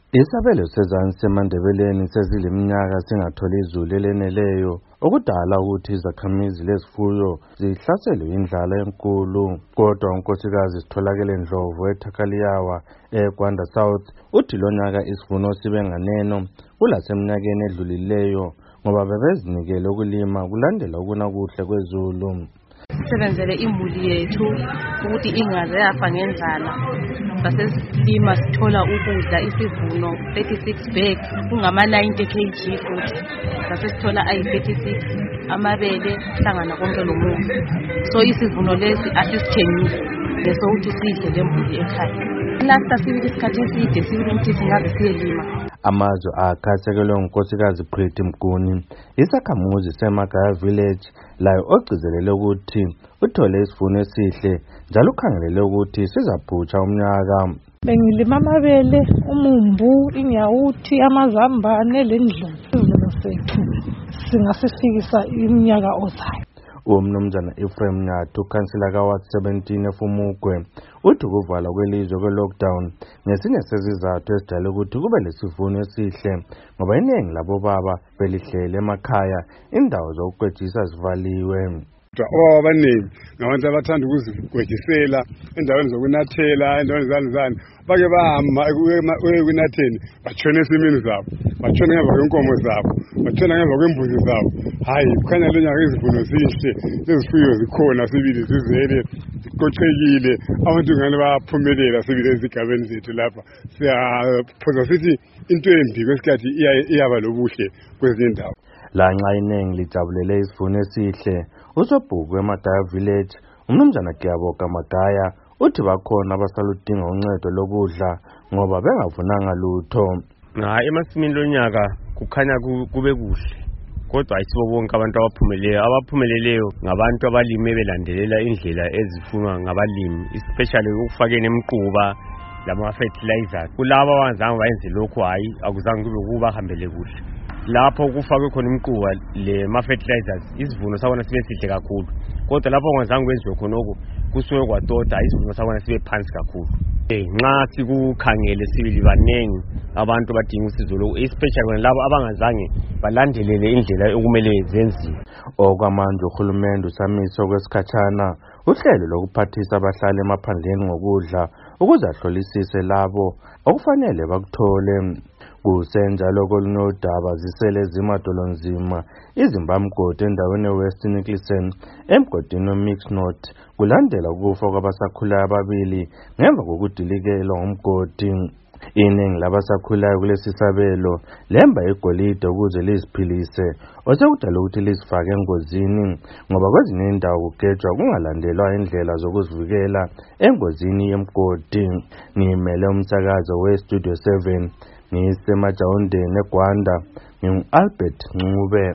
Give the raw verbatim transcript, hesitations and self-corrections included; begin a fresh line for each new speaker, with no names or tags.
Isabelo sezansi seMandebeleni sezileminyaka singatholi izulu eleneleyo okudala ukuthi izakhamizi lezifuyo zihlaselwe indlala enkulu. Kodwa unkosikazi Sitholakele Ndlovu eThakaliyawa eGwanda South uthi lo nyaka isivuno sibe nganeno kulaseminyakeni edlulileyo ngoba bebezinikele ukulima kulandela ukuna kuhle kwezulu.
Sisebenzele imuli yethu ukuthi ingaze yafa ngendlala. Sasesilima sithola ukudla isivuno thirty-six bag kungama ninety kilograms futhi. Sasesithola ayi thirty-six amabele hlangana konke lo muntu. So isivuno lesi asisithengisi leso ukuthi sidle lembuli ekhaya. Lasta sibili isikhathi eside sibili ukuthi singabe siyelima.
Amazwe akhasekelwe unkosikazi Pretty Mguni isakhamuzi seMagaya Village layo ogcizelele ukuthi uthole isivuno esihle njalo ukhangelele ukuthi sizaphutsha umnyaka.
Bengilima amabele, umumbu, inyawuthi, amazambane lendlovu. Isivuno sethu singasifikisa iminyaka ozayo.
Umnumzana Ephraim Nyathu ukansila kaWard seventeen eFumugwe uthi ukuvala kwelizwe kwe-lockdown ngesinye sezizathu esidala ukuthi kube lesivuno esihle ngoba iningi labo baba belihlele emakhaya indawo zokukwejisa zivaliwe.
Abaningi ngabantu abathanda ukuzigwejisela endaweni zokunathela endaweni zani zani bake bahamba ukunatheni batshone esimini zabo batshone ngemva kwenkomo zabo batshone ngemva kwembuzi zabo. Hayi kukhanya lo nyaka izivuno sihle lezifuyo zikhona sibili zizele ziqoqekile abantu ngane bayaphumelela sibili ezigabeni zethu lapha. Siyaphoza sithi into embi kwesikhathi iyaba lobuhle kwezinye indawo.
Lanxa iningi lijabulele isivuno esihle uSobhuku eMagaya Village umnumzana Giyaboka Magaya uthi bakhona abasaludinga uncedo lokudla ngoba bengavunanga lutho.
Nga emasimini lonyaka kukhanya kube kuhle kodwa ayisibo bonke abantu abaphumeleleyo. Abaphumeleleyo ngabantu abalimi belandelela indlela ezifunwa ngabalimi especially ukufakeni emquba lama fertilizers. Kulabo abazange bayenze lokho hayi akuzange kube kubahambele kuhle. Lapho kufakwe khona imquba le ma fertilizers isivuno sabona sibe sihle kakhulu kodwa lapho ongazange kwenziwe khonoko kusuke kwatota isivuno sabona sibe phansi kakhulu. Eh nxa sikukhangele sibili banengi abantu badinga usizo lo especially labo abangazange balandelele indlela okumele zenziwe.
Okwamanje uhulumende usamisa kwesikhatshana uhlelo lokuphathisa abahlali emaphandleni ngokudla ukuze ahlolisise labo okufanele bakuthole. Kusenjalo kolunodaba zisele zimadolonzima izimbamgodi endaweni eWest Nicholson emgodini weMix North kulandela ukufa kwabasakhulayo ababili ngemva kokudilikelwa ngumgodi. Iningi labasakhulayo kulesi sabelo lemba igolide ukuze liziphilise osekudala ukuthi lizifake engozini ngoba kwezinye indawo kugejwa kungalandelwa indlela zokuzivikela engozini yemgodi. Ngimele umsakazo weStudio seven ngisemajawundeni eGwanda ngingu-Albert Ncube.